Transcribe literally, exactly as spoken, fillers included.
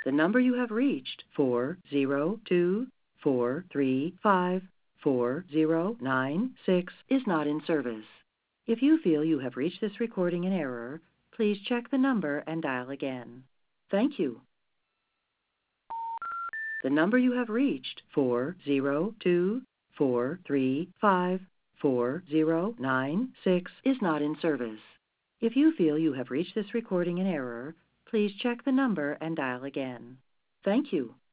The number you have reached, four zero two four three five four zero nine six, is not in service. If you feel you have reached this recording in error, please check the number and dial again. Thank you. The number you have reached, four zero two four three five four zero nine six, is not in service. If you feel you have reached this recording in error, please check the number and dial again. Thank you.